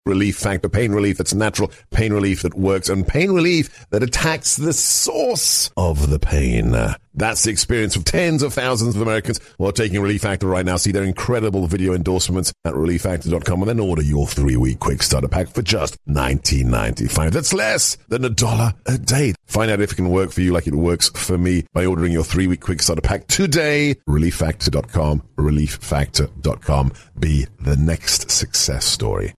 Relief Factor. Pain relief that's natural, pain relief that works, and pain relief that attacks the source of the pain. That's the experience of tens of thousands of Americans who are taking Relief Factor right now. See their incredible video endorsements at relieffactor.com and then order your 3-week quick starter pack for just $19.95. That's less than $1 a day. Find out if it can work for you like it works for me by ordering your 3-week quick starter pack today. relieffactor.com. relieffactor.com. Be the next success story.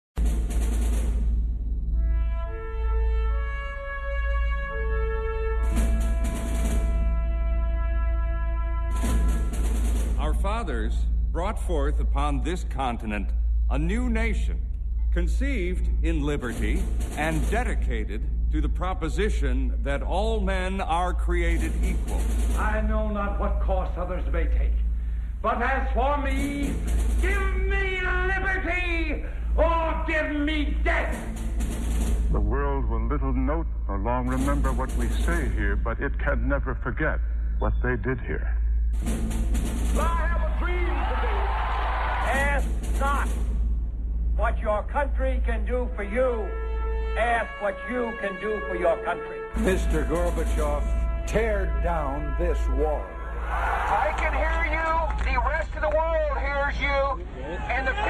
Our fathers brought forth upon this continent a new nation, conceived in liberty and dedicated to the proposition that all men are created equal. I know not what course others may take, but as for me, give me liberty or give me death. The world will little note nor long remember what we say here, but it can never forget what they did here. I have a dream today. Ask not what your country can do for you. Ask what you can do for your country. Mr. Gorbachev, tear down this wall. I can hear you. The rest of the world hears you. And the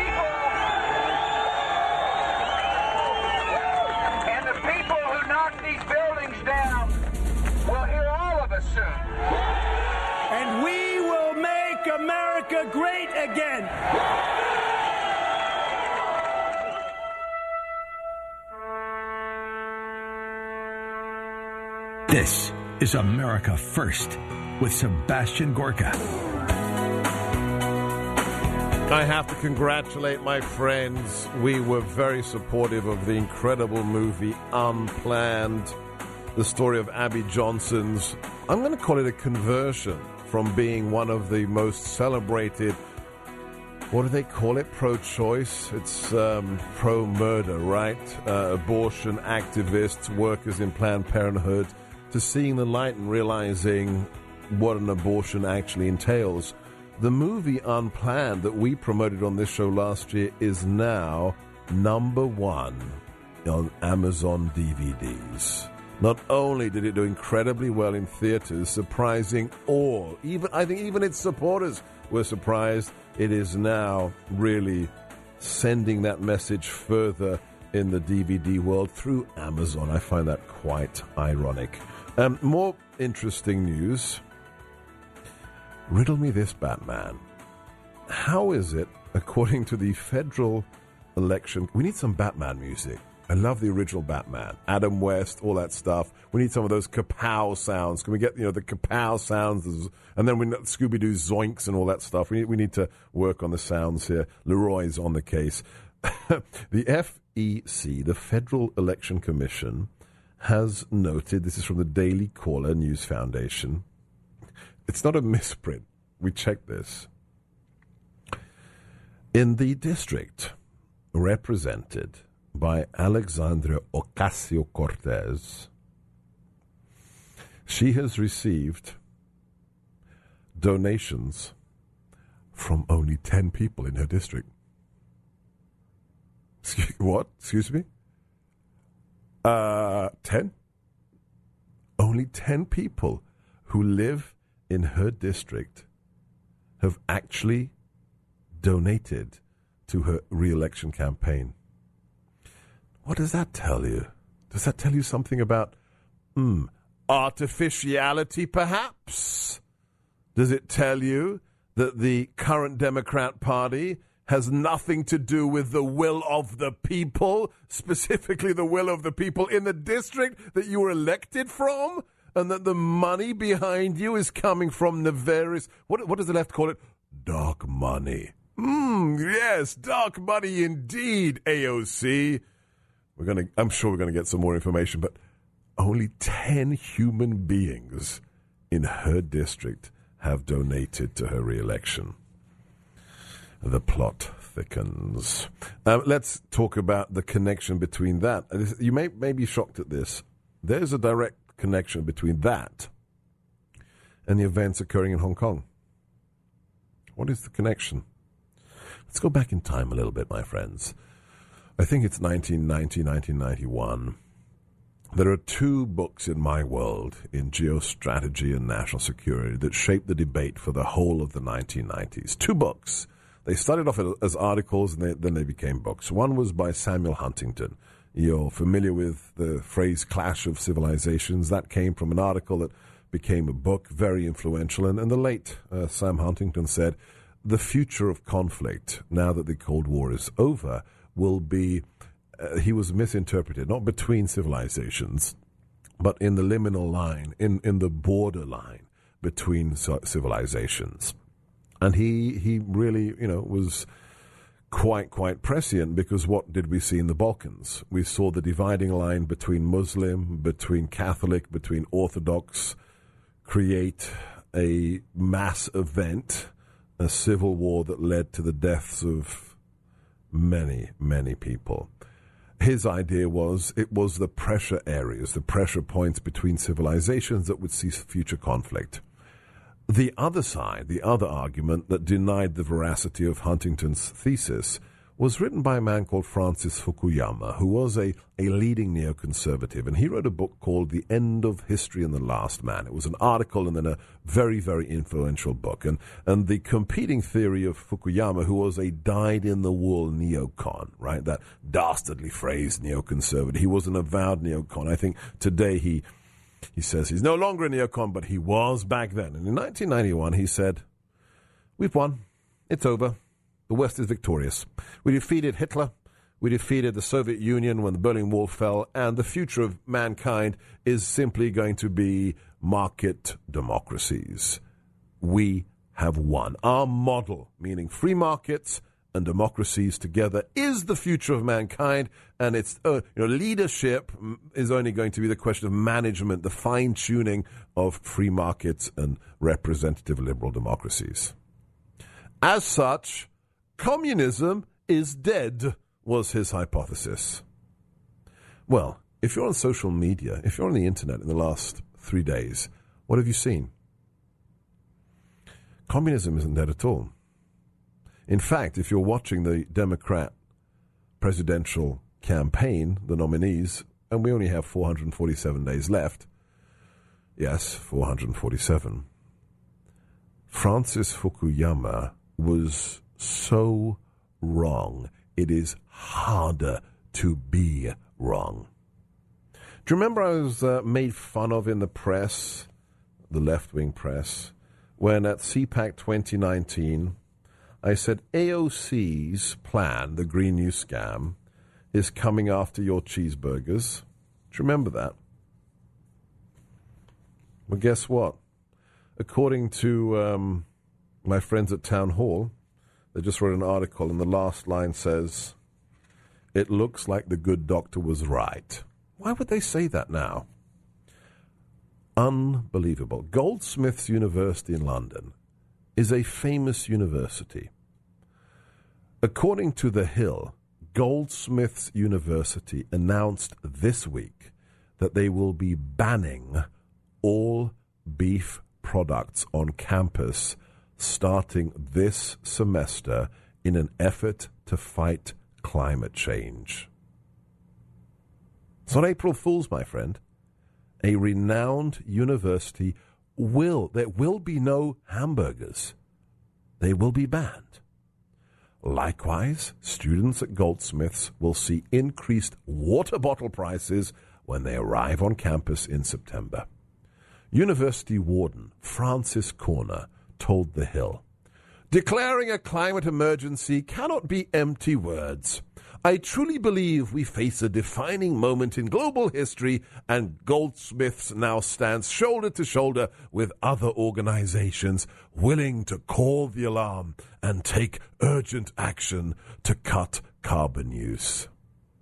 people who knock these buildings down will hear all of us soon. And we will make America great again. This is America First with Sebastian Gorka. I have to congratulate my friends. We were very supportive of the incredible movie Unplanned, the story of Abby Johnson's, I'm going to call it a conversion from being one of the most celebrated, what do they call it, pro-choice? It's pro-murder, right? Abortion activists, workers in Planned Parenthood, to seeing the light and realizing what an abortion actually entails. The movie Unplanned that we promoted on this show last year is now #1 on Amazon DVDs. Not only did it do incredibly well in theaters, surprising all, I think even its supporters were surprised, it is now really sending that message further in the DVD world through Amazon. I find that quite ironic. More interesting news. Riddle me this, Batman. How is it, according to the federal election... We need some Batman music. I love the original Batman. Adam West, all that stuff. We need some of those kapow sounds. Can we get, the kapow sounds? And then we Scooby-Doo zoinks and all that stuff. We need to work on the sounds here. Leroy's on the case. The FEC, the Federal Election Commission, has noted, this is from the Daily Caller News Foundation. It's not a misprint. We checked this. In the district represented by Alexandria Ocasio-Cortez, she has received donations from only 10 people in her district. What? Excuse me? 10? Only 10 people who live in her district have actually donated to her re-election campaign. What does that tell you? Does that tell you something about artificiality, perhaps? Does it tell you that the current Democrat Party has nothing to do with the will of the people, specifically the will of the people in the district that you were elected from, and that the money behind you is coming from nefarious, what does the left call it? Dark money. Yes, dark money indeed, AOC. I'm sure we're going to get some more information, but only 10 human beings in her district have donated to her re-election. The plot thickens. Let's talk about the connection between that. You may be shocked at this. There's a direct connection between that and the events occurring in Hong Kong. What is the connection? Let's go back in time a little bit, my friends. I think it's 1990, 1991. There are two books in my world, in geostrategy and national security, that shaped the debate for the whole of the 1990s. Two books. They started off as articles, and then they became books. One was by Samuel Huntington. You're familiar with the phrase clash of civilizations. That came from an article that became a book, very influential. And the late Sam Huntington said, the future of conflict, now that the Cold War is over, will be, he was misinterpreted, not between civilizations, but in the liminal line, in the border line between civilizations. And he really, was quite prescient, because what did we see in the Balkans? We saw the dividing line between Muslim, between Catholic, between Orthodox create a mass event, a civil war that led to the deaths of many, many people. His idea was it was the pressure areas, the pressure points between civilizations that would see future conflict. The other side, the other argument that denied the veracity of Huntington's thesis, was written by a man called Francis Fukuyama, who was a leading neoconservative, and he wrote a book called The End of History and the Last Man. It was an article and then a very, very influential book. And the competing theory of Fukuyama, who was a dyed-in-the-wool neocon, right, that dastardly phrase, neoconservative. He was an avowed neocon. I think today he says he's no longer a neocon, but he was back then. And in 1991, he said, "We've won. It's over. The West is victorious. We defeated Hitler. We defeated the Soviet Union when the Berlin Wall fell. And the future of mankind is simply going to be market democracies. We have won. Our model, meaning free markets and democracies together, is the future of mankind, and its leadership is only going to be the question of management, the fine-tuning of free markets and representative liberal democracies. As such, communism is dead," was his hypothesis. Well, if you're on social media, if you're on the internet in the last 3 days, what have you seen? Communism isn't dead at all. In fact, if you're watching the Democrat presidential campaign, the nominees, and we only have 447 days left, yes, 447, Francis Fukuyama was so wrong. It is harder to be wrong. Do you remember I was made fun of in the press, the left-wing press, when at CPAC 2019, I said AOC's plan, the Green New Scam, is coming after your cheeseburgers? Do you remember that? Well, guess what? According to my friends at Town Hall, they just wrote an article, and the last line says, "It looks like the good doctor was right." Why would they say that now? Unbelievable. Goldsmiths University in London is a famous university. According to The Hill, Goldsmiths University announced this week that they will be banning all beef products on campus starting this semester in an effort to fight climate change. It's not April Fool's, my friend. A renowned university there will be no hamburgers. They will be banned. Likewise, students at Goldsmiths will see increased water bottle prices when they arrive on campus in September. University warden Francis Corner told The Hill, "Declaring a climate emergency cannot be empty words. I truly believe we face a defining moment in global history, and Goldsmiths now stands shoulder to shoulder with other organizations willing to call the alarm and take urgent action to cut carbon use."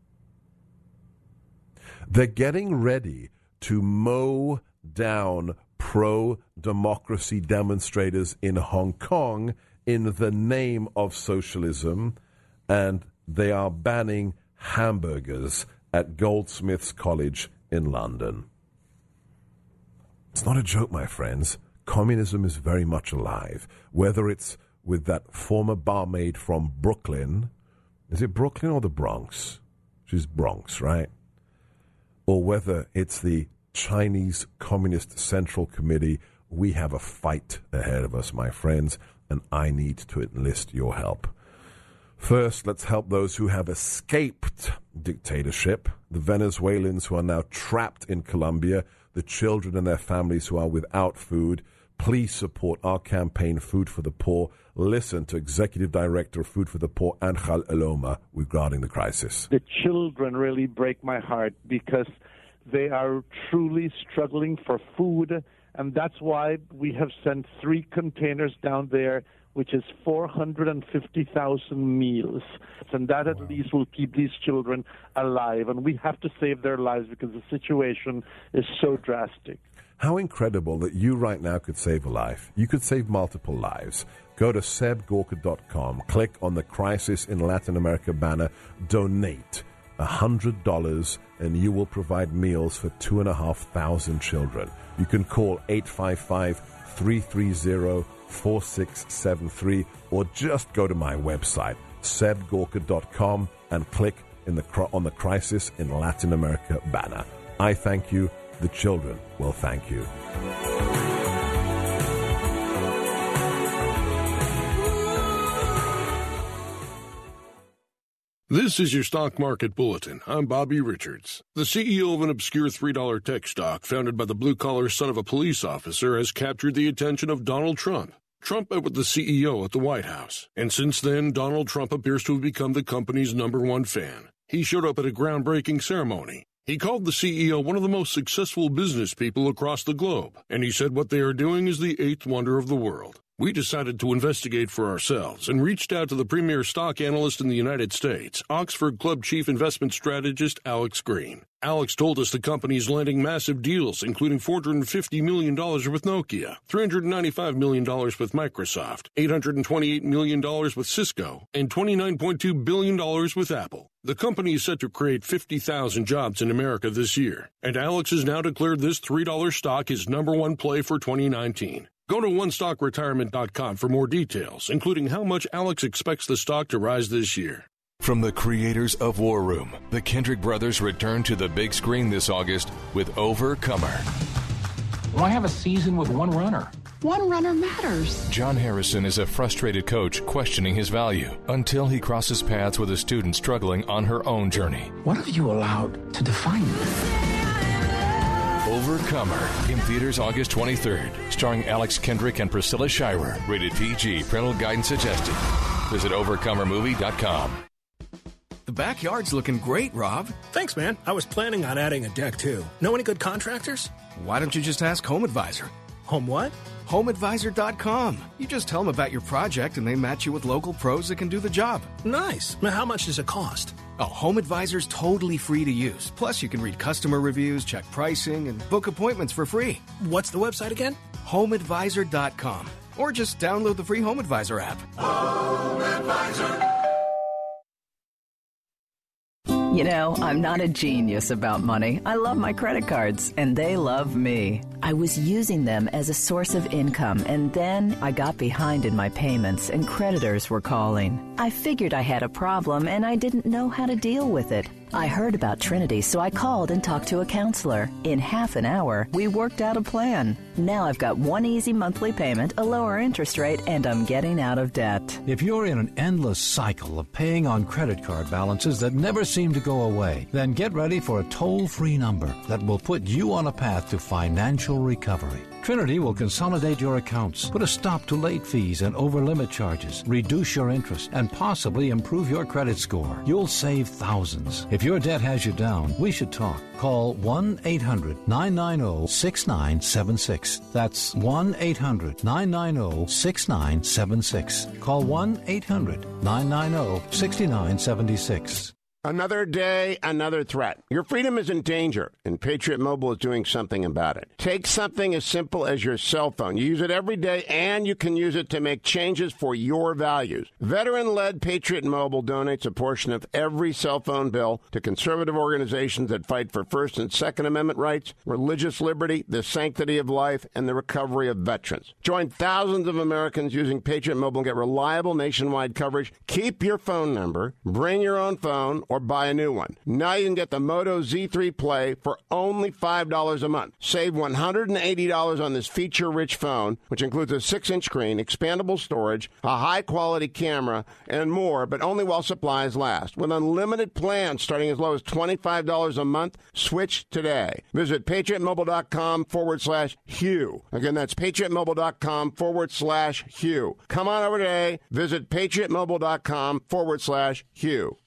They're getting ready to mow down pro-democracy demonstrators in Hong Kong in the name of socialism, and they are banning hamburgers at Goldsmiths College in London. It's not a joke, my friends. Communism is very much alive, whether it's with that former barmaid from Brooklyn. Is it Brooklyn or the Bronx? which is Bronx, right? Or whether it's the Chinese Communist Central Committee, we have a fight ahead of us, my friends, and I need to enlist your help. First, let's help those who have escaped dictatorship, the Venezuelans who are now trapped in Colombia, the children and their families who are without food. Please support our campaign, Food for the Poor. Listen to Executive Director of Food for the Poor, Angel Eloma, regarding the crisis. The children really break my heart because they are truly struggling for food, and that's why we have sent 3 containers down there, which is 450,000 meals. And that at least will keep these children alive. And we have to save their lives because the situation is so drastic. How incredible that you right now could save a life. You could save multiple lives. Go to sebgorka.com, click on the Crisis in Latin America banner, donate $100, and you will provide meals for 2,500 children. You can call 855-330-4673 or just go to my website, sebgorka.com, and click on the Crisis in Latin America banner. I thank you. The children will thank you. This is your Stock Market Bulletin. I'm Bobby Richards. The CEO of an obscure $3 tech stock founded by the blue-collar son of a police officer has captured the attention of Donald Trump. Trump met with the CEO at the White House, and since then, Donald Trump appears to have become the company's #1 fan. He showed up at a groundbreaking ceremony. He called the CEO one of the most successful business people across the globe, and he said what they are doing is the 8th wonder of the world. We decided to investigate for ourselves and reached out to the premier stock analyst in the United States, Oxford Club chief investment strategist Alex Green. Alex told us the company is landing massive deals, including $450 million with Nokia, $395 million with Microsoft, $828 million with Cisco, and $29.2 billion with Apple. The company is set to create 50,000 jobs in America this year, and Alex has now declared this $3 stock his #1 play for 2019. Go to OneStockRetirement.com for more details, including how much Alex expects the stock to rise this year. From the creators of War Room, the Kendrick brothers return to the big screen this August with Overcomer. Why have a season with one runner? One runner matters. John Harrison is a frustrated coach questioning his value until he crosses paths with a student struggling on her own journey. What have you allowed to define you? Overcomer, in theaters August 23rd, starring Alex Kendrick and Priscilla Shirer. Rated PG, parental guidance suggested. Visit overcomermovie.com. The backyard's looking great, Rob. Thanks, man. I was planning on adding a deck, too. Know any good contractors? Why don't you just ask Home Advisor? Home what? HomeAdvisor.com. You just tell them about your project, and they match you with local pros that can do the job. Nice. Now, how much does it cost? Oh, Home Advisor's totally free to use. Plus, you can read customer reviews, check pricing, and book appointments for free. What's the website again? HomeAdvisor.com. Or just download the free Home Advisor app. Home Advisor. You know, I'm not a genius about money. I love my credit cards, and they love me. I was using them as a source of income, and then I got behind in my payments, and creditors were calling. I figured I had a problem, and I didn't know how to deal with it. I heard about Trinity, so I called and talked to a counselor. In half an hour, we worked out a plan. Now I've got one easy monthly payment, a lower interest rate, and I'm getting out of debt. If you're in an endless cycle of paying on credit card balances that never seem to go away, then get ready for a toll-free number that will put you on a path to financial recovery. Trinity will consolidate your accounts, put a stop to late fees and over-limit charges, reduce your interest, and possibly improve your credit score. You'll save thousands. If your debt has you down, we should talk. Call 1-800-990-6976. That's 1-800-990-6976. Call 1-800-990-6976. Another day, another threat. Your freedom is in danger, and Patriot Mobile is doing something about it. Take something as simple as your cell phone. You use it every day, and you can use it to make changes for your values. Veteran-led Patriot Mobile donates a portion of every cell phone bill to conservative organizations that fight for First and Second Amendment rights, religious liberty, the sanctity of life, and the recovery of veterans. Join thousands of Americans using Patriot Mobile and get reliable nationwide coverage. Keep your phone number, bring your own phone, or buy a new one. Now you can get the Moto Z3 Play for only $5 a month. Save $180 on this feature-rich phone, which includes a 6-inch screen, expandable storage, a high-quality camera, and more, but only while supplies last. With unlimited plans starting as low as $25 a month, switch today. Visit patriotmobile.com/Hugh. Again, that's patriotmobile.com/Hugh. Come on over today. Visit patriotmobile.com/Hugh.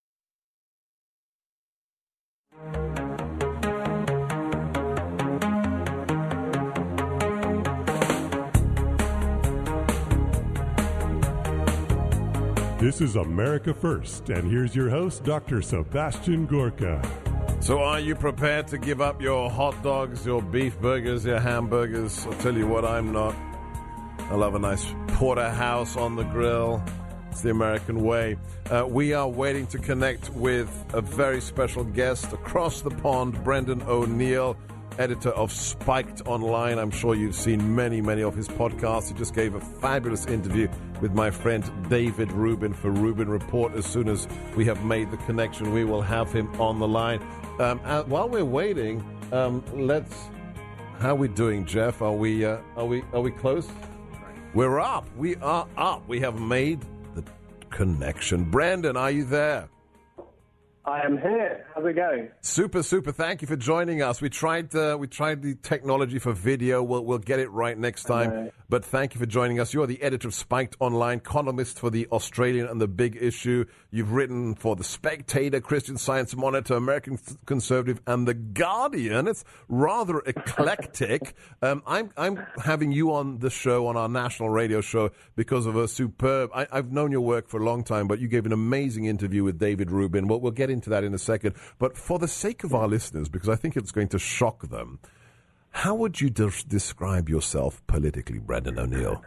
This is America First, and here's your host, Dr. Sebastian Gorka. So are you prepared to give up your hot dogs, your beef burgers, your hamburgers? I'll tell you what, I'm not. I love a nice porterhouse on the grill. It's the American way. We are waiting to connect with a very special guest across the pond, Brendan O'Neill, editor of Spiked Online. I'm sure you've seen many, many of his podcasts. He just gave a fabulous interview with my friend David Rubin for Rubin Report. As soon as we have made the connection, we will have him on the line. While we're waiting, how are we doing, Jeff? Are we close? We're up. We are up. We have made the connection. Brendan, are you there? I am here. How's it going? Super, super. Thank you for joining us. We tried the technology for video. We'll get it right next time. But thank you for joining us. You are the editor of Spiked Online, columnist for The Australian and The Big Issue. You've written for The Spectator, Christian Science Monitor, American Conservative, and The Guardian. It's rather eclectic. I'm having you on the show, on our national radio show, because of a superb... I've known your work for a long time, but you gave an amazing interview with David Rubin. We'll get into that in a second. But for the sake of our listeners, because I think it's going to shock them, how would you describe yourself politically, Brendan O'Neill?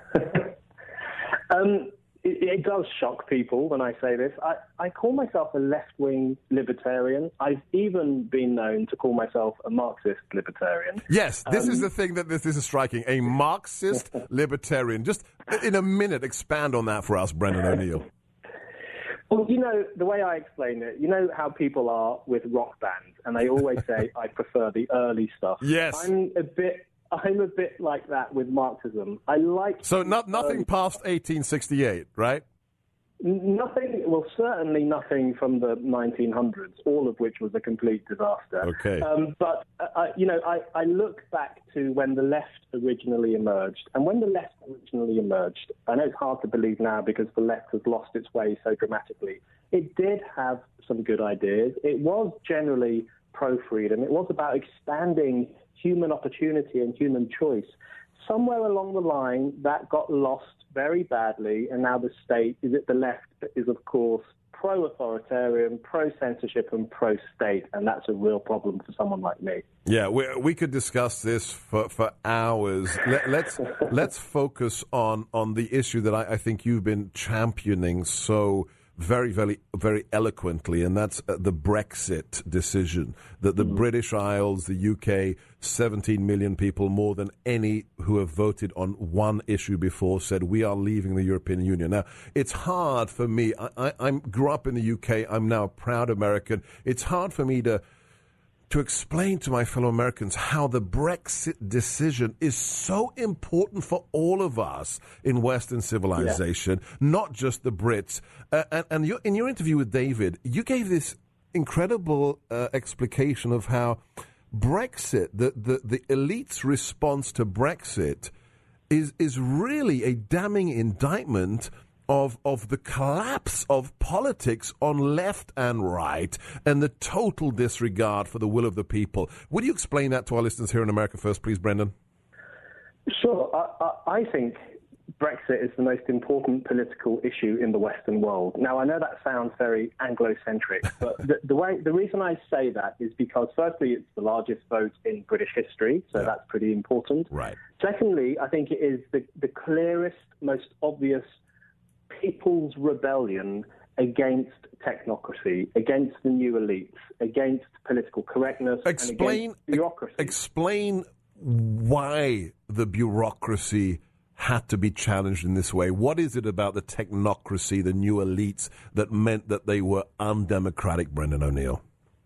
It does shock people when I say this. I call myself a left-wing libertarian. I've even been known to call myself a Marxist libertarian. Yes, this is the thing that this is striking. A Marxist libertarian. Just in a minute, expand on that for us, Brendan O'Neill. Well, you know, the way I explain it, you know how people are with rock bands, and they always say, I prefer the early stuff. Yes. I'm a bit like that with Marxism. I like... So nothing past 1868, right? Nothing, well, certainly nothing from the 1900s, all of which was a complete disaster. Okay. But, you know, I look back to when the left originally emerged. And when the left originally emerged, I know it's hard to believe now because the left has lost its way so dramatically. It did have some good ideas. It was generally pro-freedom. It was about expanding human opportunity and human choice. Somewhere along the line, that got lost very badly, and now the left is, of course, pro-authoritarian, pro-censorship, and pro-state, and that's a real problem for someone like me. Yeah, we could discuss this for hours. Let's focus on the issue that I think you've been championing so very, very, very eloquently, and that's the Brexit decision. That the British Isles, the UK, 17 million people, more than any who have voted on one issue before, said we are leaving the European Union. Now, it's hard for me. I grew up in the UK. I'm now a proud American. It's hard for me to explain to my fellow Americans how the Brexit decision is so important for all of us in Western civilization, not just the Brits. And in your interview with David, you gave this incredible explication of how Brexit, the elite's response to Brexit, is really a damning indictment of the collapse of politics on left and right and the total disregard for the will of the people. Would you explain that to our listeners here in America First, please, Brendan? Sure. I think Brexit is the most important political issue in the Western world. Now, I know that sounds very Anglo-centric, but the reason I say that is because, firstly, it's the largest vote in British history, so that's pretty important. Right. Secondly, I think it is the clearest, most obvious people's rebellion against technocracy, against the new elites, against political correctness, and against bureaucracy. Explain why the bureaucracy had to be challenged in this way? What is it about the technocracy, the new elites, that meant that they were undemocratic, Brendan O'Neill?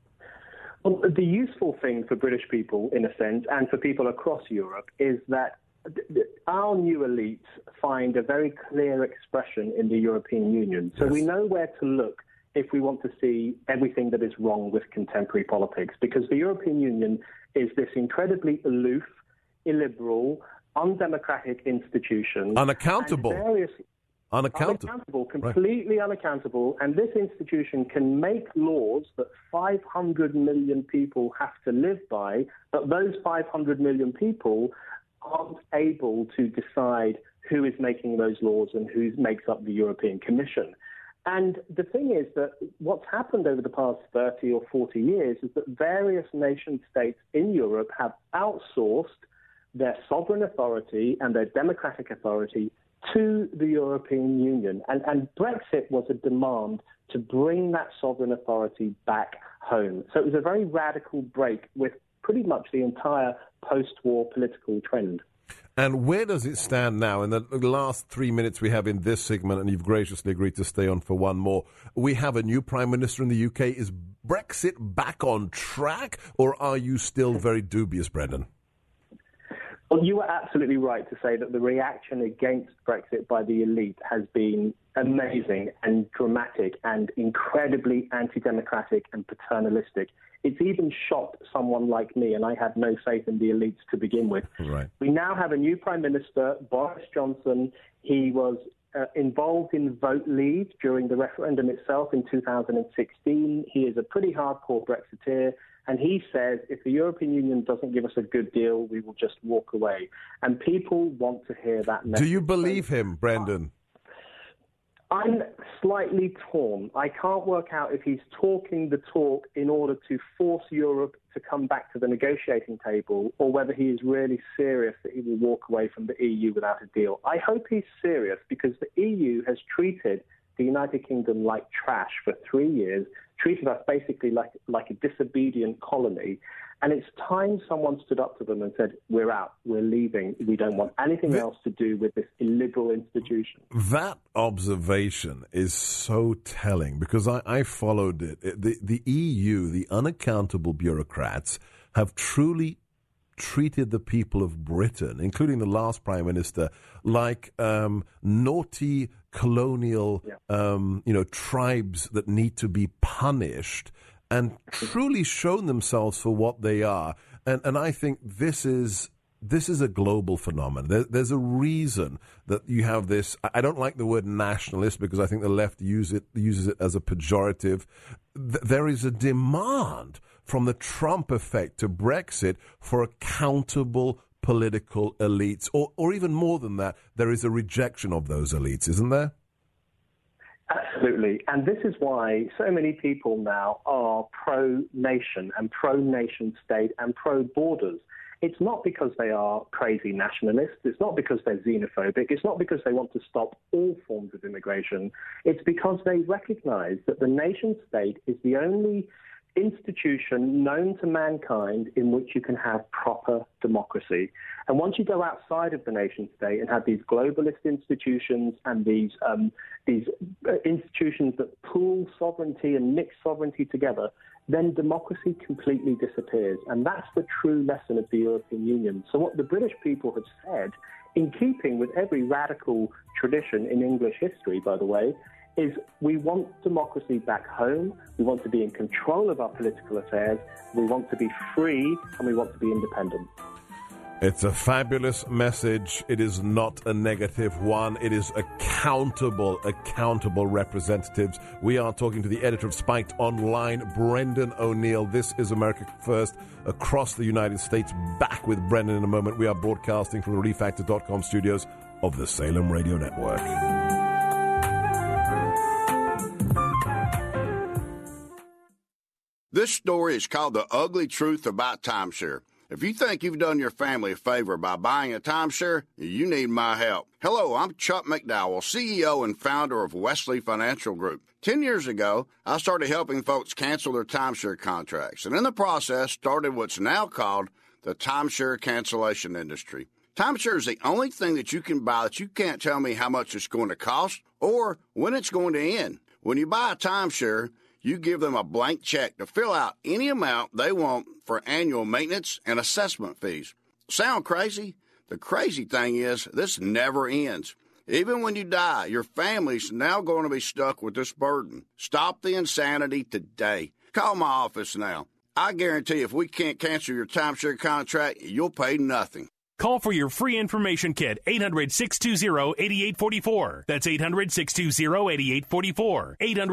Well, the useful thing for British people, in a sense, and for people across Europe, is that our new elites find a very clear expression in the European Union. So we know where to look if we want to see everything that is wrong with contemporary politics, because the European Union is this incredibly aloof, illiberal, undemocratic institution. Unaccountable. Unaccountable, completely unaccountable. And this institution can make laws that 500 million people have to live by, but those 500 million people aren't able to decide who is making those laws and who makes up the European Commission. And the thing is that what's happened over the past 30 or 40 years is that various nation states in Europe have outsourced their sovereign authority and their democratic authority to the European Union. And Brexit was a demand to bring that sovereign authority back home. So it was a very radical break with pretty much the entire post-war political trend. And where does it stand now? In the last 3 minutes we have in this segment, and you've graciously agreed to stay on for one more, we have a new Prime Minister in the UK. Is Brexit back on track, or are you still very dubious, Brendan? Well, you are absolutely right to say that the reaction against Brexit by the elite has been amazing and dramatic and incredibly anti-democratic and paternalistic. It's even shocked someone like me, and I had no faith in the elites to begin with. Right. We now have a new Prime Minister, Boris Johnson. He was involved in Vote Leave during the referendum itself in 2016. He is a pretty hardcore Brexiteer. And he says, if the European Union doesn't give us a good deal, we will just walk away. And people want to hear that message. Do you believe him, Brendan? I'm slightly torn. I can't work out if he's talking the talk in order to force Europe to come back to the negotiating table, or whether he is really serious that he will walk away from the EU without a deal. I hope he's serious, because the EU has treated the United Kingdom like trash for 3 years, treated us basically like a disobedient colony. And it's time someone stood up to them and said, we're out, we're leaving, we don't want anything else to do with this illiberal institution. That observation is so telling, because I followed it. The EU, the unaccountable bureaucrats, have truly treated the people of Britain, including the last Prime Minister, like naughty colonial tribes that need to be punished, and truly shown themselves for what they are. And I think this is a global phenomenon. There's a reason that you have this. I don't like the word nationalist, because I think the left uses it as a pejorative. There is a demand from the Trump effect to Brexit for accountable political elites, or even more than that, there is a rejection of those elites, isn't there? Absolutely. And this is why so many people now are pro-nation and pro-nation state and pro-borders. It's not because they are crazy nationalists. It's not because they're xenophobic. It's not because they want to stop all forms of immigration. It's because they recognize that the nation state is the only institution known to mankind in which you can have proper democracy. And once you go outside of the nation state and have these globalist institutions and these institutions that pool sovereignty and mix sovereignty together, then democracy completely disappears. And that's the true lesson of the European Union. So what the British people have said, in keeping with every radical tradition in English history, by the way, is we want democracy back home, we want to be in control of our political affairs, we want to be free, and we want to be independent. It's a fabulous message. It is not a negative one. It is accountable representatives. We are talking to the editor of Spiked Online, Brendan O'Neill. This is America First across the United States. Back with Brendan in a moment. We are broadcasting from the ReliefFactor.com studios of the Salem Radio Network. This story is called The Ugly Truth About Timeshare. If you think you've done your family a favor by buying a timeshare, you need my help. Hello, I'm Chuck McDowell, CEO and founder of Wesley Financial Group. 10 years ago, I started helping folks cancel their timeshare contracts, and in the process started what's now called the timeshare cancellation industry. Timeshare is the only thing that you can buy that you can't tell me how much it's going to cost or when it's going to end. When you buy a timeshare, you give them a blank check to fill out any amount they want for annual maintenance and assessment fees. Sound crazy? The crazy thing is, this never ends. Even when you die, your family's now going to be stuck with this burden. Stop the insanity today. Call my office now. I guarantee if we can't cancel your timeshare contract, you'll pay nothing. Call for your free information kit, 800-620-8844. That's 800-620-8844.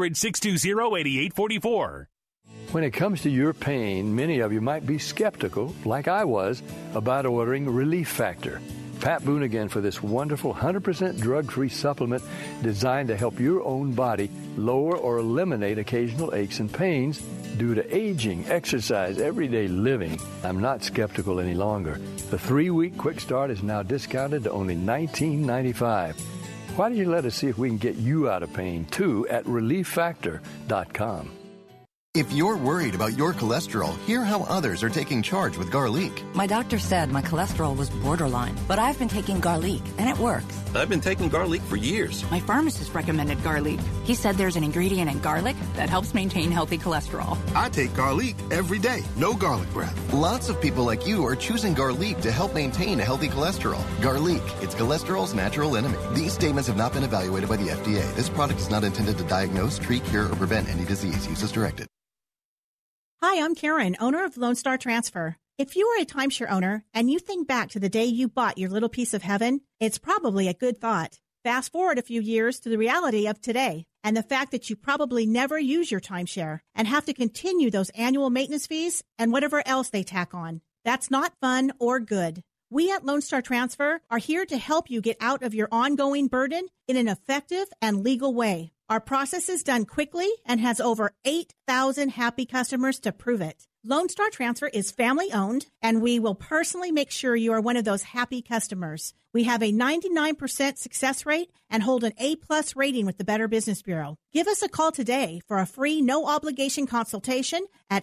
800-620-8844. When it comes to your pain, many of you might be skeptical, like I was, about ordering Relief Factor. Pat Boone again for this wonderful 100% drug-free supplement designed to help your own body lower or eliminate occasional aches and pains due to aging, exercise, everyday living. I'm not skeptical any longer. The 3-week quick start is now discounted to only $19.95. Why don't you let us see if we can get you out of pain, too, at ReliefFactor.com. If you're worried about your cholesterol, hear how others are taking charge with Garlic. My doctor said my cholesterol was borderline, but I've been taking Garlic, and it works. I've been taking Garlic for years. My pharmacist recommended Garlic. He said there's an ingredient in garlic that helps maintain healthy cholesterol. I take Garlic every day. No garlic breath. Lots of people like you are choosing Garlic to help maintain a healthy cholesterol. Garlic, it's cholesterol's natural enemy. These statements have not been evaluated by the FDA. This product is not intended to diagnose, treat, cure, or prevent any disease. Use as directed. Hi, I'm Karen, owner of Lone Star Transfer. If you are a timeshare owner and you think back to the day you bought your little piece of heaven, it's probably a good thought. Fast forward a few years to the reality of today and the fact that you probably never use your timeshare and have to continue those annual maintenance fees and whatever else they tack on. That's not fun or good. We at Lone Star Transfer are here to help you get out of your ongoing burden in an effective and legal way. Our process is done quickly and has over 8,000 happy customers to prove it. Lone Star Transfer is family-owned, and we will personally make sure you are one of those happy customers. We have a 99% success rate and hold an A-plus rating with the Better Business Bureau. Give us a call today for a free, no-obligation consultation at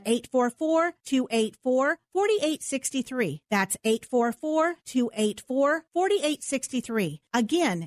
844-284-4863. That's 844-284-4863. Again,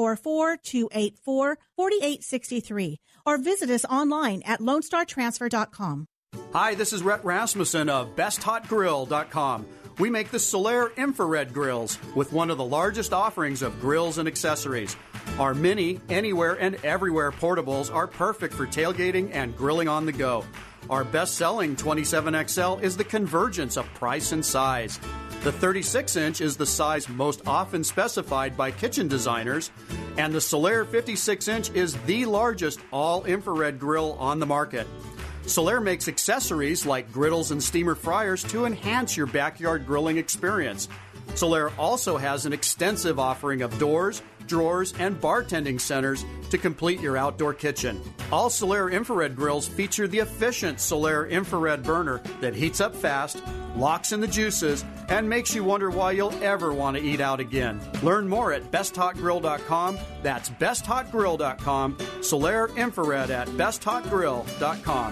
844-284-4863. Or visit us online at LoneStarTransfer.com. Hi, this is Rhett Rasmussen of BestHotGrill.com. We make the Solaire infrared grills with one of the largest offerings of grills and accessories. Our mini, anywhere and everywhere portables are perfect for tailgating and grilling on the go. Our best-selling 27XL is the convergence of price and size. The 36-inch is the size most often specified by kitchen designers, and the Solaire 56-inch is the largest all-infrared grill on the market. Solaire makes accessories like griddles and steamer fryers to enhance your backyard grilling experience. Solaire also has an extensive offering of doors, drawers, and bartending centers to complete your outdoor kitchen. All Solaire infrared grills feature the efficient Solaire infrared burner that heats up fast, locks in the juices, and makes you wonder why you'll ever want to eat out again. Learn more at BestHotGrill.com. That's BestHotGrill.com. Solaire infrared at BestHotGrill.com.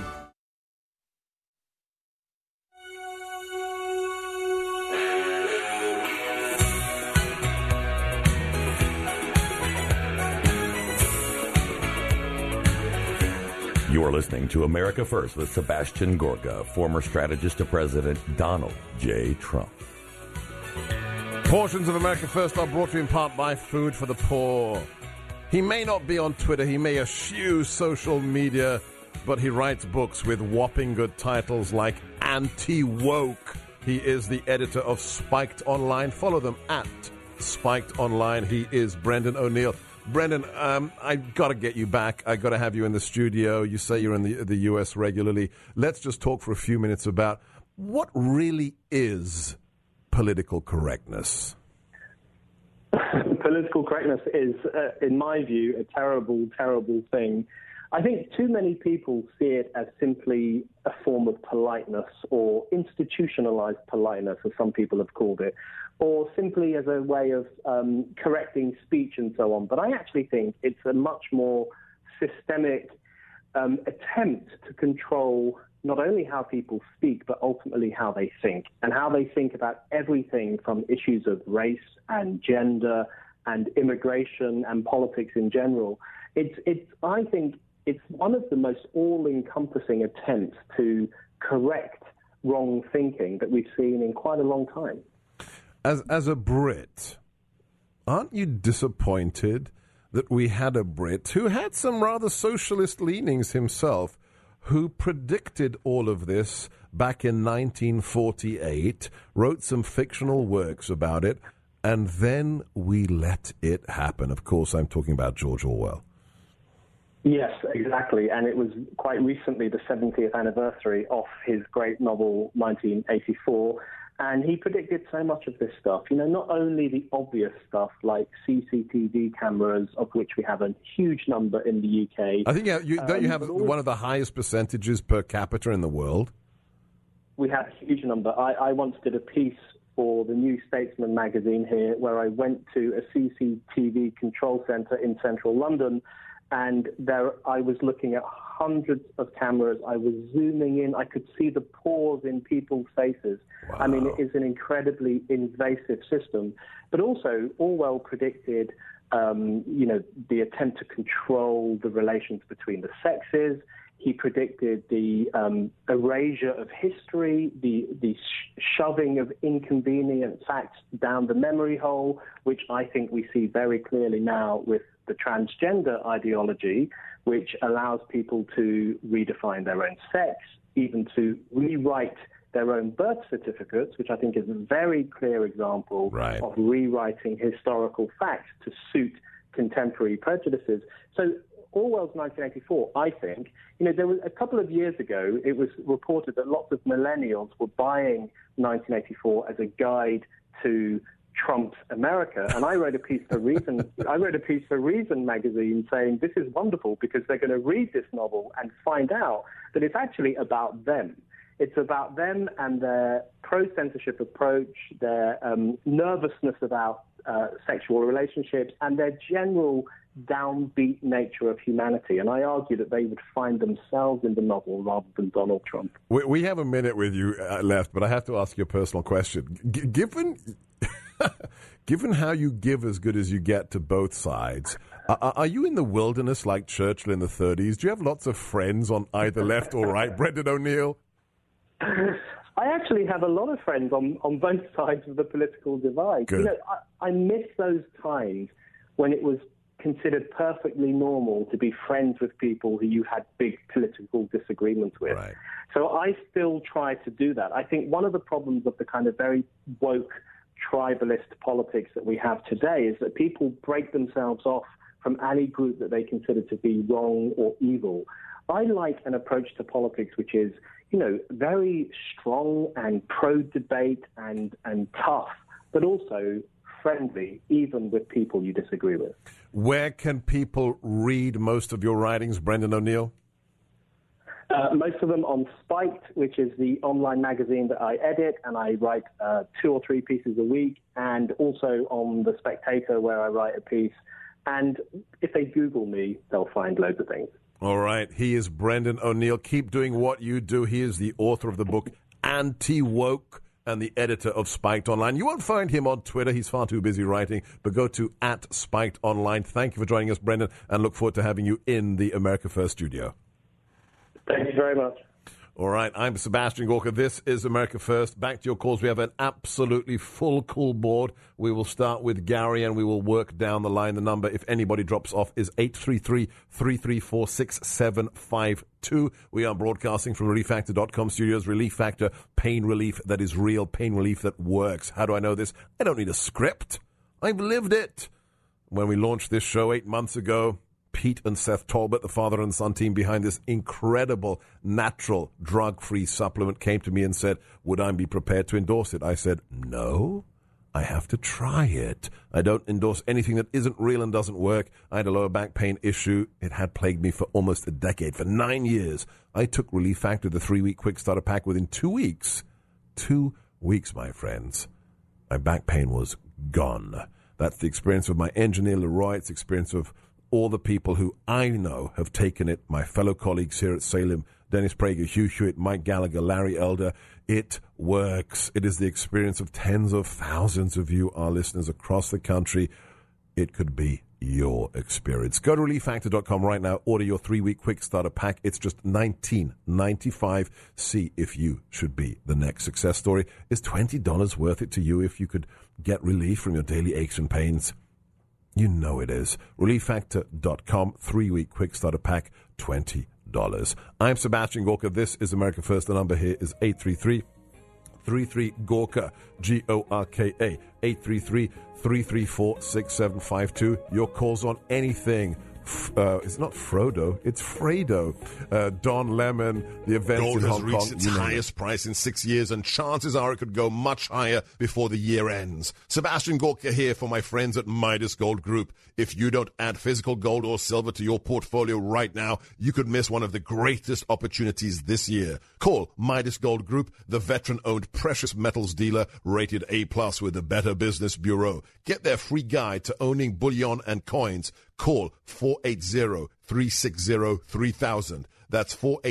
You are listening to America First with Sebastian Gorka, former strategist to President Donald J. Trump. Portions of America First are brought to you in part by Food for the Poor. He may not be on Twitter, he may eschew social media, but he writes books with whopping good titles like Anti-Woke. He is the editor of Spiked Online. Follow them at Spiked Online. He is Brendan O'Neill. Brendan, I got to get you back. I got to have you in the studio. You say you're in the U.S. regularly. Let's just talk for a few minutes about what really is political correctness. Political correctness is, in my view, a terrible, terrible thing. I think too many people see it as simply a form of politeness or institutionalized politeness, as some people have called it, or simply as a way of correcting speech and so on. But I actually think it's a much more systemic attempt to control not only how people speak, but ultimately how they think, and how they think about everything from issues of race and gender and immigration and politics in general. I think it's one of the most all-encompassing attempts to correct wrong thinking that we've seen in quite a long time. As a Brit, aren't you disappointed that we had a Brit who had some rather socialist leanings himself, who predicted all of this back in 1948, wrote some fictional works about it, and then we let it happen? Of course, I'm talking about George Orwell. Yes, exactly. And it was quite recently the 70th anniversary of his great novel, 1984. And he predicted so much of this stuff, not only the obvious stuff like CCTV cameras, of which we have a huge number in the UK. I think, don't you have one of the highest percentages per capita in the world? We have a huge number. I once did a piece for the New Statesman magazine here where I went to a CCTV control centre in central London, and there I was looking at hundreds of cameras. I was zooming in. I could see the pores in people's faces. Wow. I mean, it is an incredibly invasive system. But also, Orwell predicted, the attempt to control the relations between the sexes. He predicted the erasure of history, the shoving of inconvenient facts down the memory hole, which I think we see very clearly now with the transgender ideology, which allows people to redefine their own sex, even to rewrite their own birth certificates, which I think is a very clear example of rewriting historical facts to suit contemporary prejudices. So Orwell's 1984, I think, there was a couple of years ago, it was reported that lots of millennials were buying 1984 as a guide to Trump's America, and I wrote a piece for Reason. Magazine saying this is wonderful because they're going to read this novel and find out that it's actually about them. It's about them and their pro-censorship approach, their nervousness about sexual relationships, and their general downbeat nature of humanity. And I argue that they would find themselves in the novel rather than Donald Trump. We have a minute with you left, but I have to ask you a personal question. Given how you give as good as you get to both sides, are you in the wilderness like Churchill in the 30s? Do you have lots of friends on either left or right? Brendan O'Neill? I actually have a lot of friends on both sides of the political divide. Good. I miss those times when it was considered perfectly normal to be friends with people who you had big political disagreements with. Right. So I still try to do that. I think one of the problems of the kind of very woke tribalist politics that we have today is that people break themselves off from any group that they consider to be wrong or evil. I like an approach to politics which is, very strong and pro-debate and tough, but also friendly, even with people you disagree with. Where can people read most of your writings, Brendan O'Neill? Most of them on Spiked, which is the online magazine that I edit, and I write 2 or 3 pieces a week, and also on The Spectator, where I write a piece. And if they Google me, they'll find loads of things. All right. He is Brendan O'Neill. Keep doing what you do. He is the author of the book Anti-Woke and the editor of Spiked Online. You won't find him on Twitter. He's far too busy writing, but go to @SpikedOnline. Thank you for joining us, Brendan, and look forward to having you in the America First studio. Thank you very much. All right, I'm Sebastian Gorka. This is America First. Back to your calls. We have an absolutely full call board. We will start with Gary, and we will work down the line. The number, if anybody drops off, is 833-334-6752. We are broadcasting from ReliefFactor.com studios. Relief Factor, pain relief that is real, pain relief that works. How do I know this? I don't need a script. I've lived it. When we launched this show 8 months ago, Pete and Seth Talbot, the father and son team behind this incredible natural drug-free supplement, came to me and said, would I be prepared to endorse it? I said, no, I have to try it. I don't endorse anything that isn't real and doesn't work. I had a lower back pain issue. It had plagued me for almost a decade. For 9 years, I took Relief Factor, the 3-week quick starter pack. Within 2 weeks, 2 weeks, my friends, my back pain was gone. That's the experience of my engineer, Leroy. It's the experience of all the people who I know have taken it, my fellow colleagues here at Salem, Dennis Prager, Hugh Hewitt, Mike Gallagher, Larry Elder. It works. It is the experience of tens of thousands of you, our listeners across the country. It could be your experience. Go to relieffactor.com right now. Order your 3-week quick starter pack. It's just $19.95. See if you should be the next success story. Is $20 worth it to you if you could get relief from your daily aches and pains? You know it is. relieffactor.com, 3-week quick starter pack, $20. I'm Sebastian Gorka. This is America First. The number here is 833-33-GORKA, G-O-R-K-A, 833-334-6752. Your calls on anything. It's not Frodo, it's Fredo. Don Lemon, the event Gold in has Hong Kong. reached its highest price in 6 years, and chances are it could go much higher before the year ends. Sebastian Gorka here for my friends at Midas Gold Group. If you don't add physical gold or silver to your portfolio right now, you could miss one of the greatest opportunities this year. Call Midas Gold Group, the veteran-owned precious metals dealer rated A+ with the Better Business Bureau. Get their free guide to owning bullion and coins. Call 480-360-3000. That's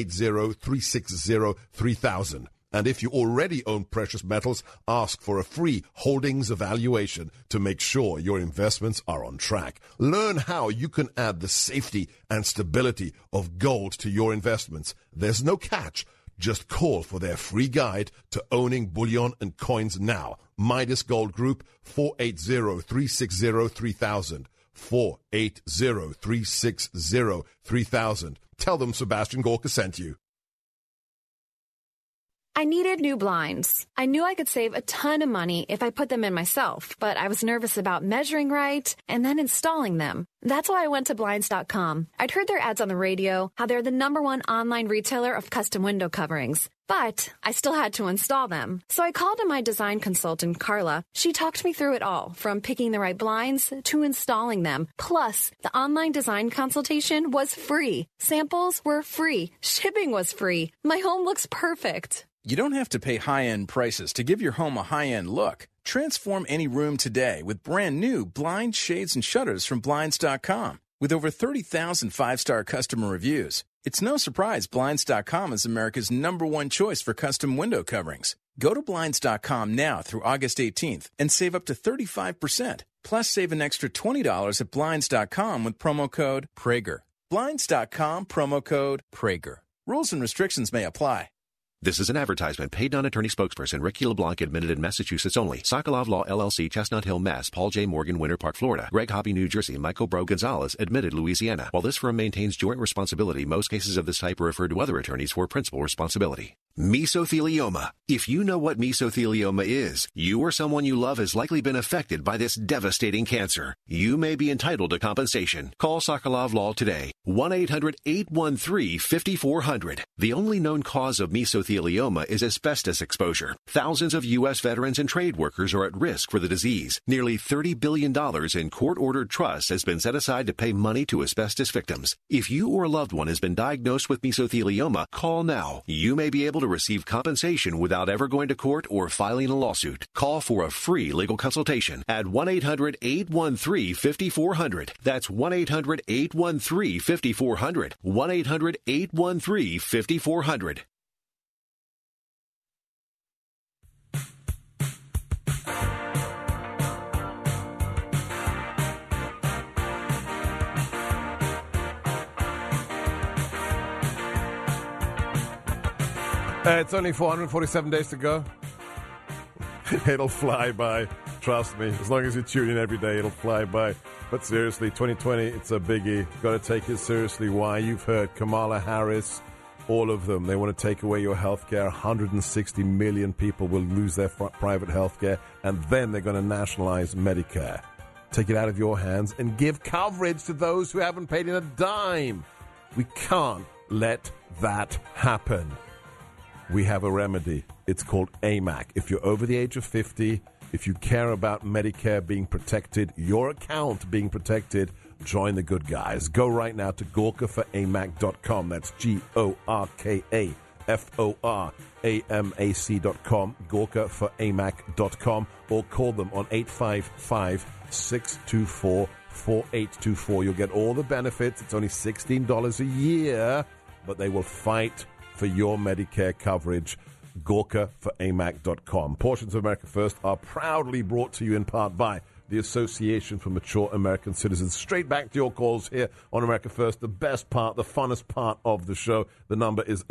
480-360-3000. And if you already own precious metals, ask for a free holdings evaluation to make sure your investments are on track. Learn how you can add the safety and stability of gold to your investments. There's no catch. Just call for their free guide to owning bullion and coins now. Midas Gold Group, 480-360-3000. 480-360-3000. Tell them Sebastian Gorka sent you. I needed new blinds. I knew I could save a ton of money if I put them in myself, but I was nervous about measuring right and then installing them. That's why I went to Blinds.com. I'd heard their ads on the radio, how they're the #1 online retailer of custom window coverings. But I still had to install them. So I called in my design consultant, Carla. She talked me through it all, from picking the right blinds to installing them. Plus, the online design consultation was free. Samples were free. Shipping was free. My home looks perfect. You don't have to pay high-end prices to give your home a high-end look. Transform any room today with brand new blinds, shades, and shutters from Blinds.com. With over 30,000 five-star customer reviews, it's no surprise Blinds.com is America's #1 choice for custom window coverings. Go to Blinds.com now through August 18th and save up to 35%. Plus, save an extra $20 at Blinds.com with promo code Prager. Blinds.com, promo code Prager. Rules and restrictions may apply. This is an advertisement. Paid non-attorney spokesperson Ricky LeBlanc, admitted in Massachusetts only. Sokolov Law, LLC, Chestnut Hill, Mass. Paul J. Morgan, Winter Park, Florida. Greg Hobby, New Jersey. Michael Bro Gonzalez, admitted Louisiana. While this firm maintains joint responsibility, most cases of this type are referred to other attorneys for principal responsibility. Mesothelioma. If you know what mesothelioma is, you or someone you love has likely been affected by this devastating cancer. You may be entitled to compensation. Call Sokolov Law today. 1-800-813-5400. The only known cause of mesothelioma is asbestos exposure. Thousands of U.S. veterans and trade workers are at risk for the disease. Nearly $30 billion in court-ordered trusts has been set aside to pay money to asbestos victims. If you or a loved one has been diagnosed with mesothelioma, call now. You may be able to receive compensation without ever going to court or filing a lawsuit. Call for a free legal consultation at 1-800-813-5400. That's 1-800-813-5400. 1-800-813-5400. It's only 447 days to go. It'll fly by. Trust me. As long as you tune in every day, it'll fly by. But seriously, 2020, it's a biggie. Got to take it seriously. Why? You've heard Kamala Harris, all of them. They want to take away your health care. 160 million people will lose their private health care. And then they're going to nationalize Medicare. Take it out of your hands and give coverage to those who haven't paid in a dime. We can't let that happen. We have a remedy. It's called AMAC. If you're over the age of 50, if you care about Medicare being protected, your account being protected, join the good guys. Go right now to GorkaForAMAC.com. That's GorkaForAMAC.com. GorkaForAMAC.com. Or call them on 855-624 4824. You'll get all the benefits. It's only $16 a year, but they will fight for your Medicare coverage. Gorka for AMAC.com. Portions of America First are proudly brought to you in part by the Association for Mature American Citizens. Straight back to your calls here on America First. The best part, the funnest part of the show. The number is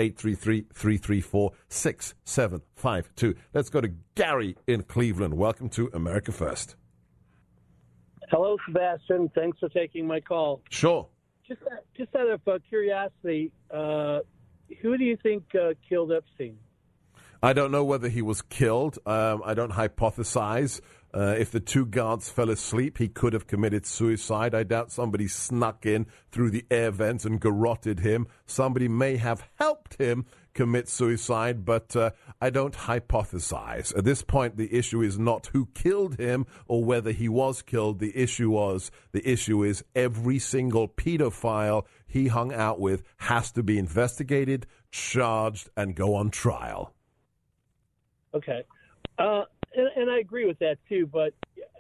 833-334-6752. Let's go to Gary in Cleveland. Welcome to America First. Hello, Sebastian. Thanks for taking my call. Sure. Just out of curiosity, who do you think killed Epstein? I don't know whether he was killed. I don't hypothesize. If the two guards fell asleep, he could have committed suicide. I doubt somebody snuck in through the air vents and garroted him. Somebody may have helped him commit suicide, but I don't hypothesize. At this point, the issue is not who killed him or whether he was killed. The issue is every single pedophile he hung out with has to be investigated, charged, and go on trial. Okay. And I agree with that, too, but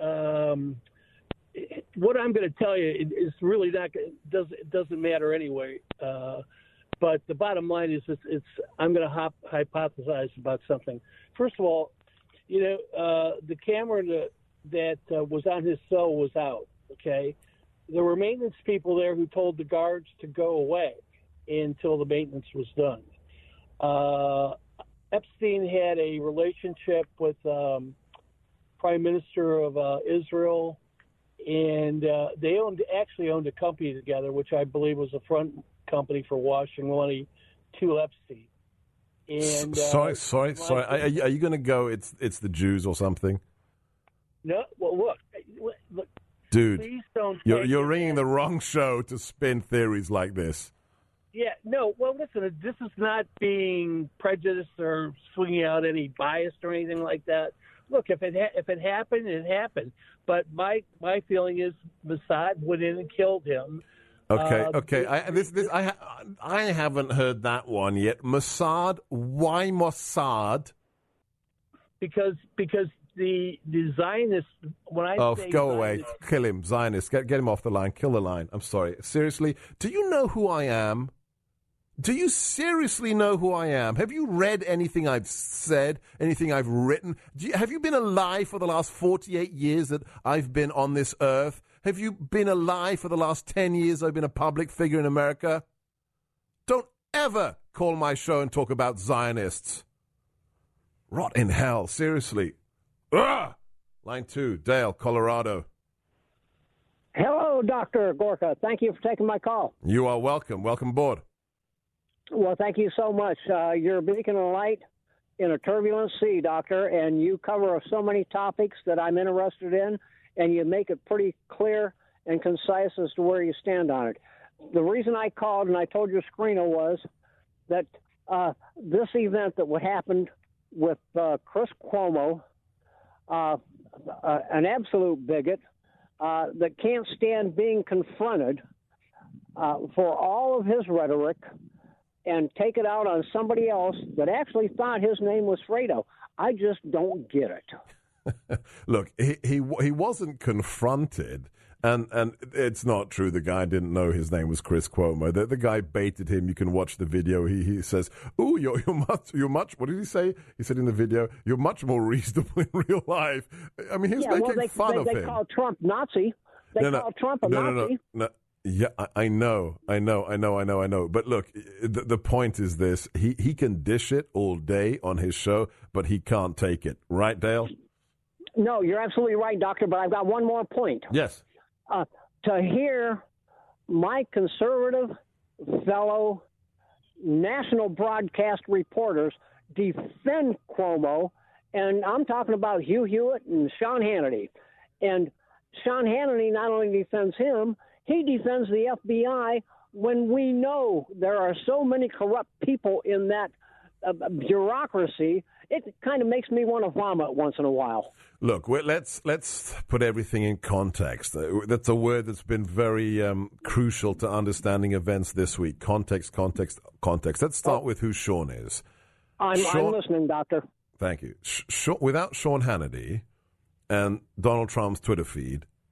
what I'm going to tell you is really not doesn't matter anyway. But the bottom line is I'm going to hypothesize about something. First of all, the camera that was on his cell was out, okay? There were maintenance people there who told the guards to go away until the maintenance was done. Epstein had a relationship with Prime Minister of Israel, and they actually owned a company together, which I believe was a front company for washing money to Epstein. And sorry. Are you going to go? It's the Jews or something? No. Well, look, dude. Please don't. You're ringing the wrong show to spin theories like this. Yeah, no, well, listen, this is not being prejudiced or swinging out any bias or anything like that. Look, if it happened, it happened. But my feeling is Mossad went in and killed him. Okay. I haven't heard that one yet. Mossad, why Mossad? Because the Zionists, when I say go Zionists, away, kill him, Zionist, get him off the line, kill the line. I'm sorry, seriously, do you know who I am? Do you seriously know who I am? Have you read anything I've said, anything I've written? Have you been alive for the last 48 years that I've been on this earth? Have you been alive for the last 10 years I've been a public figure in America? Don't ever call my show and talk about Zionists. Rot in hell, seriously. Ugh! Line 2, Dale, Colorado. Hello, Dr. Gorka. Thank you for taking my call. You are welcome. Welcome aboard. Well, thank you so much. You're a beacon of light in a turbulent sea, Doctor, and you cover so many topics that I'm interested in, and you make it pretty clear and concise as to where you stand on it. The reason I called, and I told your screener, was that this event that happened with Chris Cuomo, an absolute bigot that can't stand being confronted for all of his rhetoric and take it out on somebody else that actually thought his name was Fredo. I just don't get it. Look, he wasn't confronted, and it's not true. The guy didn't know his name was Chris Cuomo. The guy baited him. You can watch the video. He says, "Ooh, you're much." What did he say? He said in the video, "You're much more reasonable in real life." I mean, he was making fun of him. They call Trump Nazi. They call Trump a Nazi. No. Yeah, I know. But look, the point is this. He can dish it all day on his show, but he can't take it. Right, Dale? No, you're absolutely right, Doctor, but I've got one more point. Yes. To hear my conservative fellow national broadcast reporters defend Cuomo, and I'm talking about Hugh Hewitt and Sean Hannity. And Sean Hannity not only defends him, he defends the FBI when we know there are so many corrupt people in that bureaucracy. It kind of makes me want to vomit once in a while. Look, let's put everything in context. That's a word that's been very crucial to understanding events this week. Context. Let's start with who Sean is. I'm listening, Doctor. Thank you. Without Sean Hannity and Donald Trump's Twitter feed,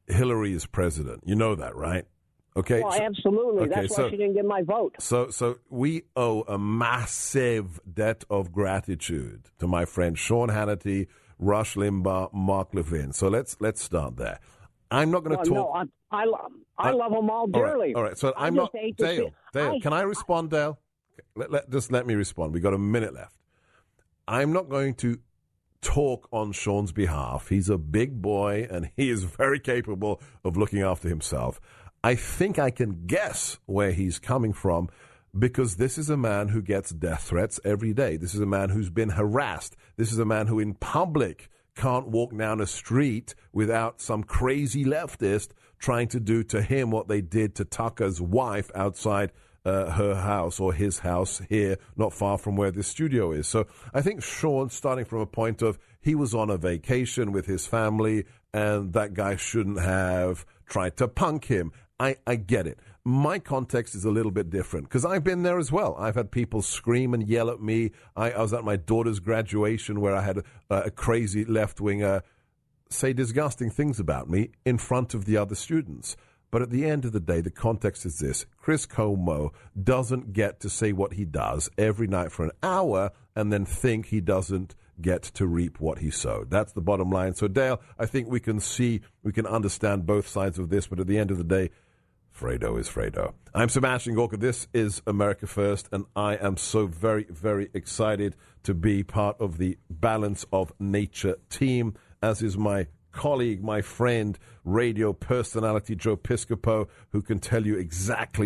Hillary is president. You know that, right? Okay. Well, absolutely. Okay, that's why she didn't get my vote. So we owe a massive debt of gratitude to my friend Sean Hannity, Rush Limbaugh, Mark Levin. So let's start there. I'm not going to talk. No, I love them all dearly. All right. So I'm not. Dale, can I respond, Dale? Just let me respond. We got a minute left. I'm not going to talk on Sean's behalf. He's a big boy, and he is very capable of looking after himself. I think I can guess where he's coming from, because this is a man who gets death threats every day. This is a man who's been harassed. This is a man who in public can't walk down a street without some crazy leftist trying to do to him what they did to Tucker's wife outside her house, or his house here, not far from where this studio is. So I think Sean, starting from a point of he was on a vacation with his family and that guy shouldn't have tried to punk him. I get it. My context is a little bit different because I've been there as well. I've had people scream and yell at me. I was at my daughter's graduation where I had a crazy left-winger say disgusting things about me in front of the other students. But at the end of the day, the context is this. Chris Cuomo doesn't get to say what he does every night for an hour and then think he doesn't get to reap what he sowed. That's the bottom line. So, Dale, I think we can understand both sides of this, but at the end of the day, Fredo is Fredo. I'm Sebastian Gorka. This is America First, and I am so very, very excited to be part of the Balance of Nature team, as is my colleague, my friend, radio personality Joe Piscopo, who can tell you exactly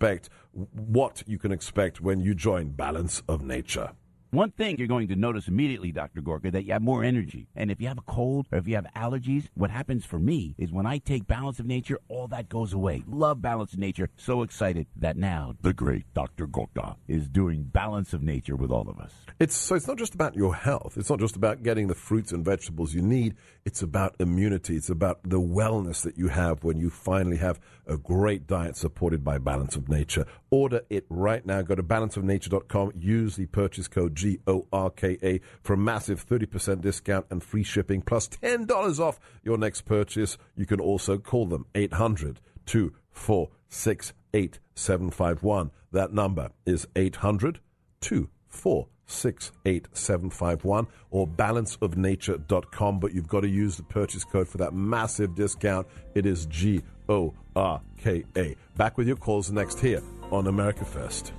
what you can expect when you join Balance of Nature. One thing you're going to notice immediately, Dr. Gorka, that you have more energy. And if you have a cold or if you have allergies, what happens for me is when I take Balance of Nature, all that goes away. Love Balance of Nature. So excited that now the great Dr. Gorka is doing Balance of Nature with all of us. It's not just about your health. It's not just about getting the fruits and vegetables you need. It's about immunity. It's about the wellness that you have when you finally have a great diet supported by Balance of Nature. Order it right now. Go to balanceofnature.com. Use the purchase code GORKA for a massive 30% discount and free shipping, plus $10 off your next purchase. You can also call them 800-246-8751. That number is 800-246-8751 or balanceofnature.com. But you've got to use the purchase code for that massive discount. It is GORKA. Back with your calls next here on America First.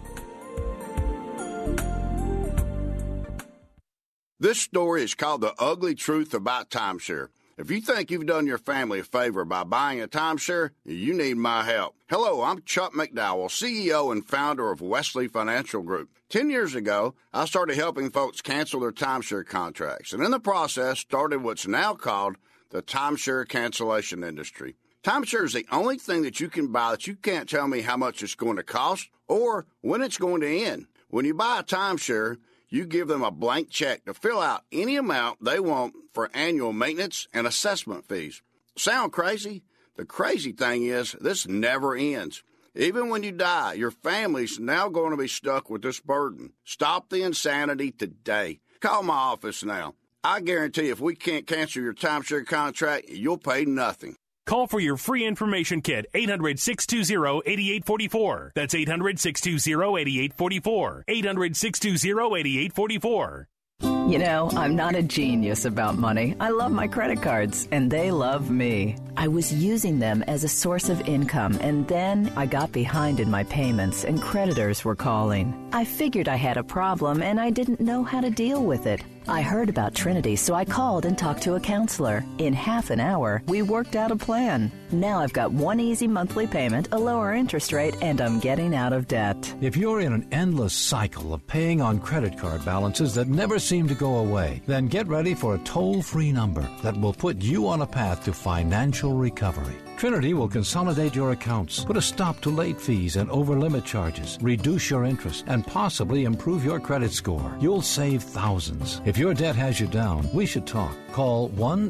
This story is called The Ugly Truth About Timeshare. If you think you've done your family a favor by buying a timeshare, you need my help. Hello, I'm Chuck McDowell, CEO and founder of Wesley Financial Group. 10 years ago, I started helping folks cancel their timeshare contracts, and in the process started what's now called the timeshare cancellation industry. Timeshare is the only thing that you can buy that you can't tell me how much it's going to cost or when it's going to end. When you buy a timeshare, you give them a blank check to fill out any amount they want for annual maintenance and assessment fees. Sound crazy? The crazy thing is, this never ends. Even when you die, your family's now going to be stuck with this burden. Stop the insanity today. Call my office now. I guarantee if we can't cancel your timeshare contract, you'll pay nothing. Call for your free information kit, 800-620-8844. That's 800-620-8844. 800-620-8844. You know, I'm not a genius about money. I love my credit cards, and they love me. I was using them as a source of income, and then I got behind in my payments, and creditors were calling. I figured I had a problem, and I didn't know how to deal with it. I heard about Trinity, so I called and talked to a counselor. In half an hour, we worked out a plan. Now I've got one easy monthly payment, a lower interest rate, and I'm getting out of debt. If you're in an endless cycle of paying on credit card balances that never seem to go away, then get ready for a toll-free number that will put you on a path to financial recovery. Trinity will consolidate your accounts, put a stop to late fees and over-limit charges, reduce your interest, and possibly improve your credit score. You'll save thousands. If your debt has you down, we should talk. Call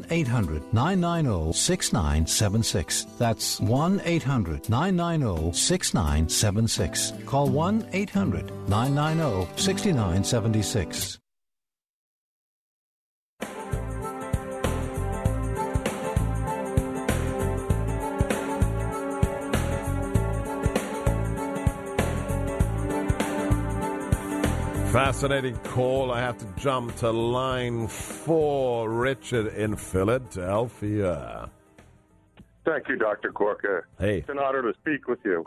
1-800-990-6976. That's 1-800-990-6976. Call 1-800-990-6976. Fascinating call. I have to jump to line 4. Richard in Philadelphia. Thank you, Dr. Gorka. Hey. It's an honor to speak with you.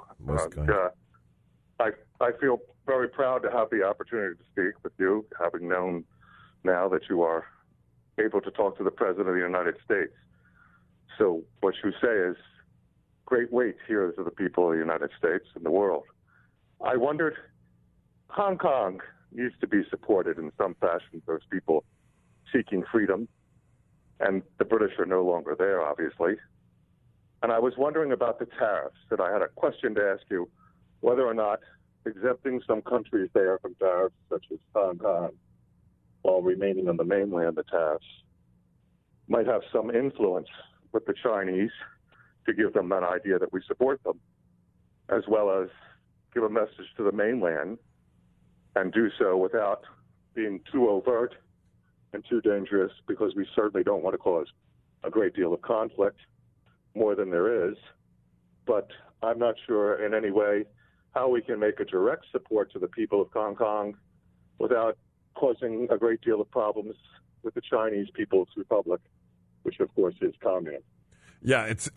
I feel very proud to have the opportunity to speak with you, having known now that you are able to talk to the President of the United States. So what you say is great weight here to the people of the United States and the world. I wondered, Hong Kong needs to be supported in some fashion, those people seeking freedom, and the British are no longer there, obviously. And I was wondering about the tariffs, and I had a question to ask you, whether or not exempting some countries there from tariffs, such as Hong Kong, while remaining on the mainland, the tariffs, might have some influence with the Chinese to give them an idea that we support them, as well as give a message to the mainland and do so without being too overt and too dangerous, because we certainly don't want to cause a great deal of conflict, more than there is. But I'm not sure in any way how we can make a direct support to the people of Hong Kong without causing a great deal of problems with the Chinese People's Republic, which of course is communist. Yeah, it's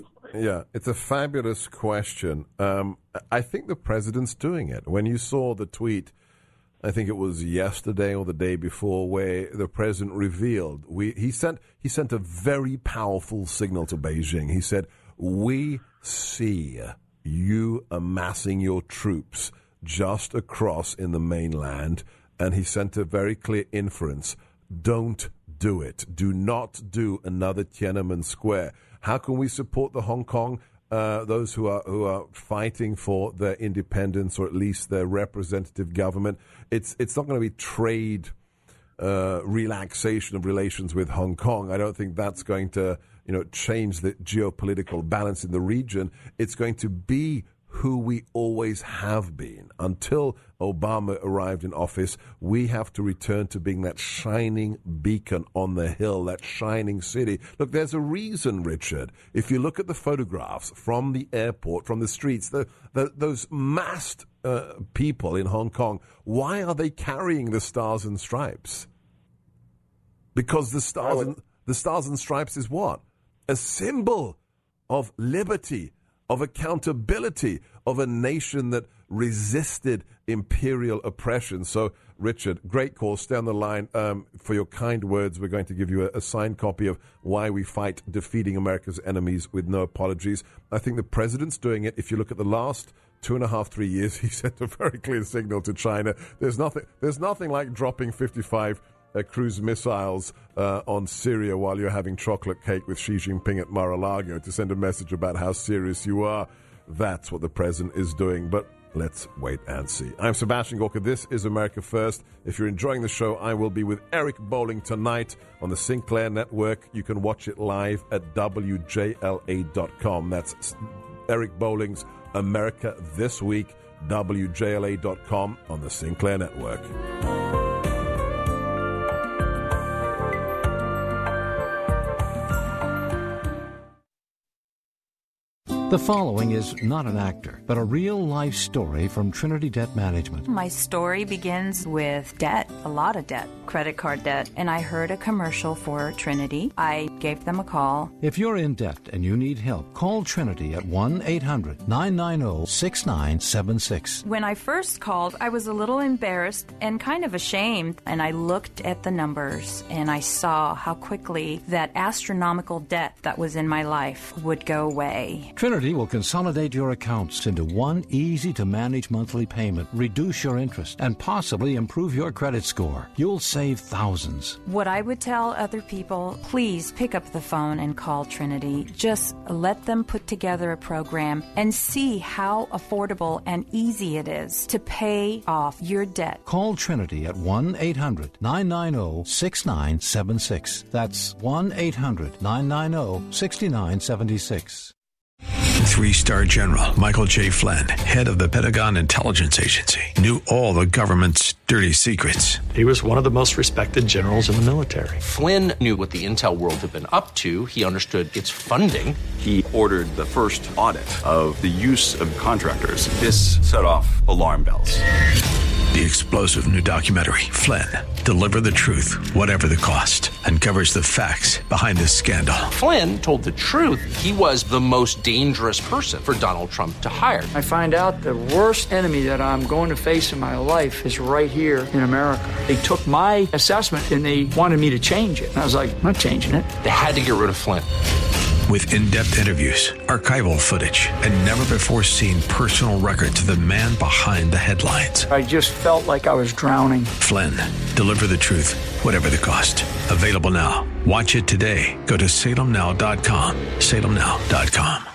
a fabulous question. I think the president's doing it. When you saw the tweet, I think it was yesterday or the day before, where the president revealed he sent a very powerful signal to Beijing. He said, "We see you amassing your troops just across in the mainland," and he sent a very clear inference: don't do it. Do not do another Tiananmen Square. How can we support the Hong Kong, those who are fighting for their independence, or at least their representative government? It's not going to be trade relaxation of relations with Hong Kong. I don't think that's going to change the geopolitical balance in the region. It's going to be who we always have been. Until Obama arrived in office, we have to return to being that shining beacon on the hill, that shining city. Look, there's a reason, Richard. If you look at the photographs from the airport, from the streets, those massed people in Hong Kong, why are they carrying the stars and stripes? Because the stars and stripes is what? A symbol of liberty, of accountability, of a nation that resisted imperial oppression. So, Richard, great call. Stay on the line for your kind words. We're going to give you a signed copy of Why We Fight Defeating America's Enemies with No Apologies. I think the president's doing it. If you look at the last 2.5, 3 years, he sent a very clear signal to China. There's nothing like dropping 55 cruise missiles on Syria while you're having chocolate cake with Xi Jinping at Mar-a-Lago to send a message about how serious you are. That's what the president is doing, but let's wait and see. I'm Sebastian Gorka. This is America First. If you're enjoying the show, I will be with Eric Bolling tonight on the Sinclair Network. You can watch it live at WJLA.com. That's Eric Bolling's America This Week, WJLA.com on the Sinclair Network. The following is not an actor, but a real-life story from Trinity Debt Management. My story begins with debt, a lot of debt, credit card debt, and I heard a commercial for Trinity. I gave them a call. If you're in debt and you need help, call Trinity at 1-800-990-6976. When I first called, I was a little embarrassed and kind of ashamed, and I looked at the numbers, and I saw how quickly that astronomical debt that was in my life would go away. Trinity will consolidate your accounts into one easy-to-manage monthly payment, reduce your interest, and possibly improve your credit score. You'll save thousands. What I would tell other people, please pick up the phone and call Trinity. Just let them put together a program and see how affordable and easy it is to pay off your debt. Call Trinity at 1-800-990-6976. That's 1-800-990-6976. 3-star General Michael J. Flynn, head of the Pentagon Intelligence Agency, knew all the government's dirty secrets. He was one of the most respected generals in the military. Flynn knew what the intel world had been up to. He understood its funding. He ordered the first audit of the use of contractors. This set off alarm bells. The explosive new documentary, Flynn, Deliver the Truth, Whatever the Cost, uncovers the facts behind this scandal. Flynn told the truth. He was the most dangerous person for Donald Trump to hire. I find out the worst enemy that I'm going to face in my life is right here in America. They took my assessment and they wanted me to change it. And I was like, I'm not changing it. They had to get rid of Flynn. With in-depth interviews, archival footage, and never-before-seen personal records of the man behind the headlines. I just felt like I was drowning. Flynn, Deliver the Truth, Whatever the Cost. Available now. Watch it today. Go to salemnow.com. salemnow.com.